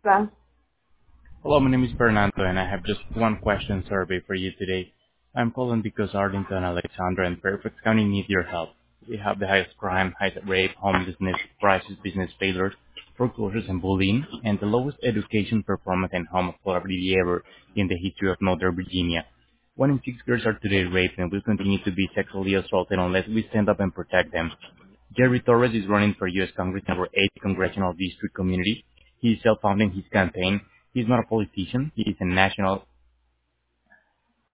Well, Hello, my name is Fernando, and I have just one question survey for you today. I'm calling because Arlington, Alexandra, and Fairfax County need your help. We have the highest crime, highest rape, homelessness, crisis, business failures, foreclosures, and bullying, and the lowest education performance and home affordability ever in the history of Northern Virginia. 1 in 6 girls are today raped and will continue to be sexually assaulted unless we stand up and protect them. Jerry Torres is running for U.S. Congress in our 8th Congressional District Community. He is self-founding his campaign. He's not a politician. He is a national